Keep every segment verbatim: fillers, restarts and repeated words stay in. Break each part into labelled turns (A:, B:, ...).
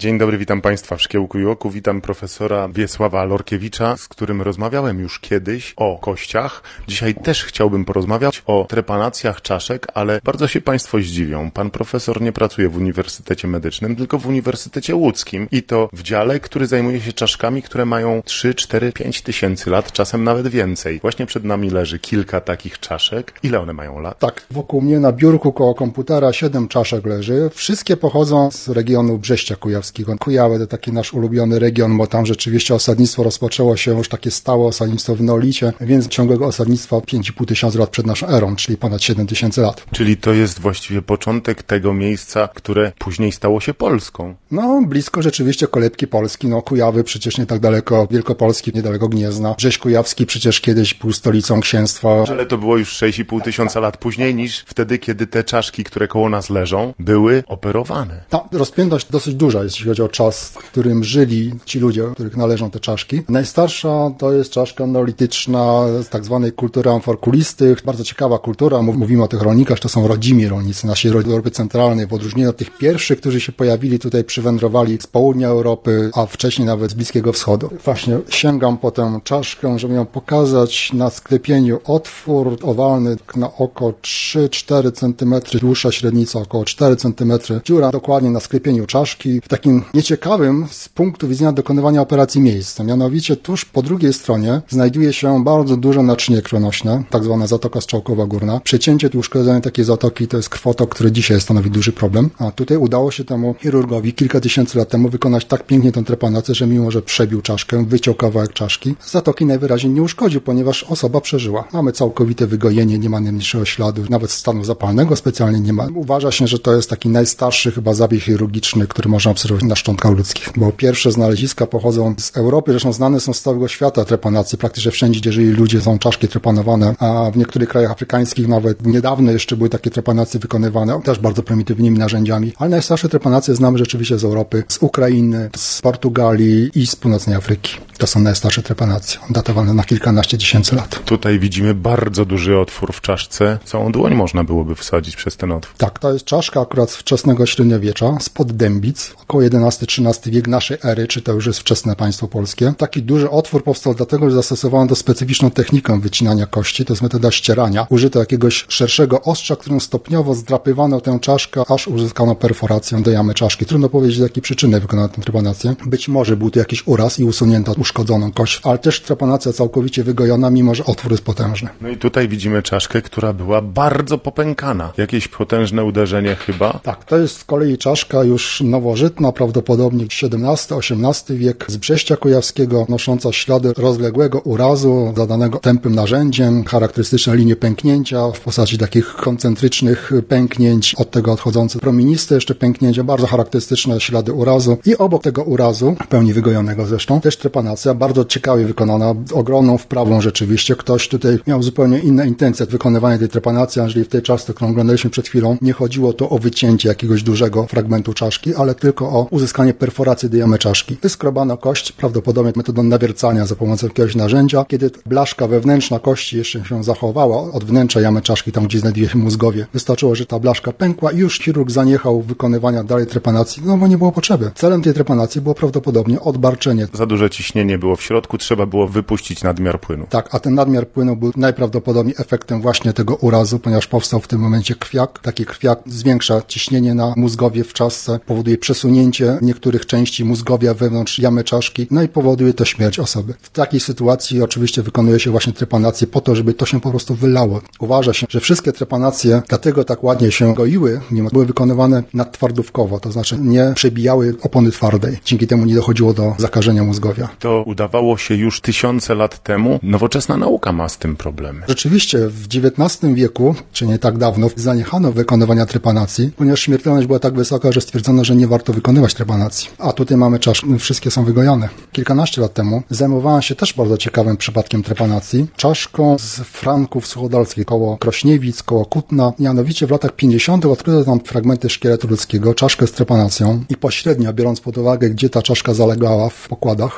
A: Dzień dobry, witam Państwa w Szkiełku i Oku. Witam profesora Wiesława Lorkiewicza, z którym rozmawiałem już kiedyś o kościach. Dzisiaj też chciałbym porozmawiać o trepanacjach czaszek, ale bardzo się Państwo zdziwią. Pan profesor nie pracuje w Uniwersytecie Medycznym, tylko w Uniwersytecie Łódzkim i to w dziale, który zajmuje się czaszkami, które mają trzy, cztery, pięć tysięcy lat, czasem nawet więcej. Właśnie przed nami leży kilka takich czaszek. Ile one mają lat?
B: Tak, wokół mnie na biurku koło komputera siedem czaszek leży. Wszystkie pochodzą z regionu Brześcia Kujawskiego. Kujawy to taki nasz ulubiony region, bo tam rzeczywiście osadnictwo rozpoczęło się już takie stałe osadnictwo w neolicie, więc ciągłego osadnictwa pięć i pół tysiąca lat przed naszą erą, czyli ponad siedem tysięcy lat.
A: Czyli to jest właściwie początek tego miejsca, które później stało się Polską.
B: No, blisko rzeczywiście kolebki Polski, no Kujawy przecież nie tak daleko Wielkopolski, niedaleko Gniezna. Brześć Kujawski przecież kiedyś był stolicą księstwa.
A: Ale to było już sześć i pół tysiąca lat później niż wtedy, kiedy te czaszki, które koło nas leżą, były operowane.
B: Ta rozpiętość dosyć duża, jeśli chodzi o czas, w którym żyli ci ludzie, których należą te czaszki. Najstarsza to jest czaszka neolityczna z tak zwanej kultury amforkulistych. Bardzo ciekawa kultura. Mówimy o tych rolnikach, to są rodzimi rolnicy naszej Europy Centralnej, w odróżnieniu od tych pierwszych, którzy się pojawili tutaj, przywędrowali z południa Europy, a wcześniej nawet z Bliskiego Wschodu. Właśnie sięgam po tę czaszkę, żeby ją pokazać na sklepieniu. Otwór owalny na oko trzy cztery centymetry, dłuższa średnica około cztery centymetry. Dziura dokładnie na sklepieniu czaszki. W takim nieciekawym z punktu widzenia dokonywania operacji miejscu. Mianowicie tuż po drugiej stronie znajduje się bardzo duże naczynie krwionośne, tak zwana zatoka strzałkowa górna. Przecięcie i uszkodzenie takiej zatoki to jest krwotok, który dzisiaj stanowi duży problem. A tutaj udało się temu chirurgowi kilka tysięcy lat temu wykonać tak pięknie tę trepanację, że mimo, że przebił czaszkę, wyciął kawałek czaszki, zatoki najwyraźniej nie uszkodził, ponieważ osoba przeżyła. Mamy całkowite wygojenie, nie ma najmniejszego śladu, nawet stanu zapalnego specjalnie nie ma. Uważa się, że to jest taki najstarszy chyba zabieg chirurgiczny, który można obserwować na szczątkach ludzkich, bo pierwsze znaleziska pochodzą z Europy, zresztą znane są z całego świata trepanacji. Praktycznie wszędzie, gdzie żyli ludzie, są czaszki trepanowane, a w niektórych krajach afrykańskich nawet niedawno jeszcze były takie trepanacje wykonywane, też bardzo prymitywnymi narzędziami, ale najstarsze trepanacje znamy rzeczywiście z Europy, z Ukrainy, z Portugalii i z północnej Afryki. To są najstarsze trepanacje, datowane na kilkanaście tysięcy lat.
A: Tutaj widzimy bardzo duży otwór w czaszce. Całą dłoń można byłoby wsadzić przez ten otwór.
B: Tak, to jest czaszka akurat z wczesnego średniowiecza, spod dębic, około jedenasty trzynasty wiek naszej ery, czy to już jest wczesne państwo polskie. Taki duży otwór powstał dlatego, że zastosowano do specyficzną technikę wycinania kości, to jest metoda ścierania. Użyto jakiegoś szerszego ostrza, którym stopniowo zdrapywano tę czaszkę, aż uzyskano perforację do jamy czaszki. Trudno powiedzieć, z jakiej przyczyny wykonano tę trepanację. Być może był to jakiś uraz i usunięto uszkodzoną kość, ale też trepanacja całkowicie wygojona, mimo że otwór jest potężny.
A: No i tutaj widzimy czaszkę, która była bardzo popękana. Jakieś potężne uderzenie chyba?
B: Tak, to jest z kolei czaszka już nowożytna, prawdopodobnie siedemnasty osiemnasty wiek, z Brześcia Kujawskiego, nosząca ślady rozległego urazu zadanego tępym narzędziem, charakterystyczne linie pęknięcia w postaci takich koncentrycznych pęknięć, od tego odchodzące promieniste jeszcze pęknięcia, bardzo charakterystyczne ślady urazu i obok tego urazu, w pełni wygojonego zresztą, też trepanacja, bardzo ciekawie wykonana, ogromną wprawą rzeczywiście. Ktoś tutaj miał zupełnie inne intencje wykonywania tej trepanacji, jeżeli w tej czaszce, którą oglądaliśmy przed chwilą, nie chodziło to o wycięcie jakiegoś dużego fragmentu czaszki, ale tylko o uzyskanie perforacji do jamy czaszki. Wyskrobano kość, prawdopodobnie metodą nawiercania za pomocą jakiegoś narzędzia. Kiedy blaszka wewnętrzna kości jeszcze się zachowała od wnętrza jamy czaszki, tam gdzie znajduje się mózgowie, wystarczyło, że ta blaszka pękła i już chirurg zaniechał wykonywania dalej trepanacji, no bo nie było potrzeby. Celem tej trepanacji było prawdopodobnie odbarczenie.
A: Za duże ciśnienie było w środku, trzeba było wypuścić nadmiar płynu.
B: Tak, a ten nadmiar płynu był najprawdopodobniej efektem właśnie tego urazu, ponieważ powstał w tym momencie krwiak. Taki krwiak zwiększa ciśnienie na mózgowie w czaszce, powoduje przesunięcie niektórych części mózgowia wewnątrz jamy czaszki, no i powoduje to śmierć osoby. W takiej sytuacji oczywiście wykonuje się właśnie trepanację po to, żeby to się po prostu wylało. Uważa się, że wszystkie trepanacje dlatego tak ładnie się goiły, mimo były wykonywane nadtwardówkowo, to znaczy nie przebijały opony twardej. Dzięki temu nie dochodziło do zakażenia mózgowia.
A: To udawało się już tysiące lat temu. Nowoczesna nauka ma z tym problem.
B: Rzeczywiście w dziewiętnastym wieku, czy nie tak dawno, zaniechano wykonywania trepanacji, ponieważ śmiertelność była tak wysoka, że stwierdzono, że nie warto wykonywać trepanacji. A tutaj mamy czaszki, wszystkie są wygojone. Kilkanaście lat temu zajmowałem się też bardzo ciekawym przypadkiem trepanacji. Czaszką z Franków Suchodolskich, koło Krośniewic, koło Kutna. Mianowicie w latach pięćdziesiątych odkryto tam fragmenty szkieletu ludzkiego, czaszkę z trepanacją i pośrednio, biorąc pod uwagę, gdzie ta czaszka zalegała w pokładach, w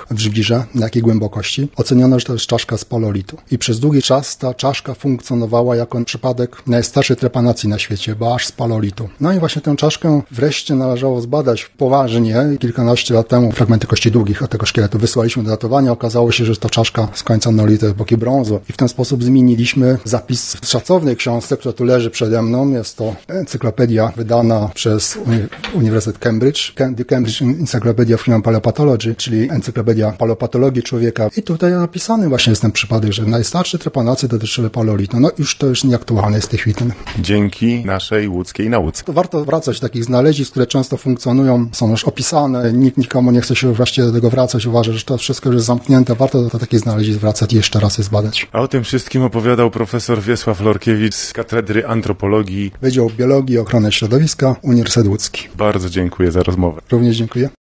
B: Sibirze, na jakiej głębokości. Oceniono, że to jest czaszka z palolitu. I przez długi czas ta czaszka funkcjonowała jako przypadek najstarszej trepanacji na świecie, bo aż z palolitu. No i właśnie tę czaszkę wreszcie należało zbadać poważnie. Kilkanaście lat temu fragmenty kości długich od tego szkieletu wysłaliśmy do datowania. Okazało się, że to czaszka z końca neolitu, epoki brązu. I w ten sposób zmieniliśmy zapis w szacownej książce, która tu leży przede mną. Jest to encyklopedia wydana przez Uni- Uniwersytet Cambridge, The Cambridge Encyclopedia of Human Paleopathology, czyli encyklopedia paleopatologii człowieka. I tutaj napisany właśnie jest ten przypadek, że najstarsze trepanacje dotyczyły paleolitu. No już to już nieaktualne jest w tej chwili.
A: Dzięki naszej łódzkiej nauce.
B: To warto wracać do takich znalezisk, które często funkcjonują, są już opisane, nikt nikomu nie chce się właściwie do tego wracać, uważa, że to wszystko już jest zamknięte, warto do takich znalezisk wracać i jeszcze raz je zbadać.
A: A o tym wszystkim opowiadał profesor Wiesław Lorkiewicz z Katedry Antropologii
B: Wydział Biologii i Ochrony Środowiska, Uniwersytet Łódzki.
A: Bardzo dziękuję za rozmowę.
B: Również dziękuję.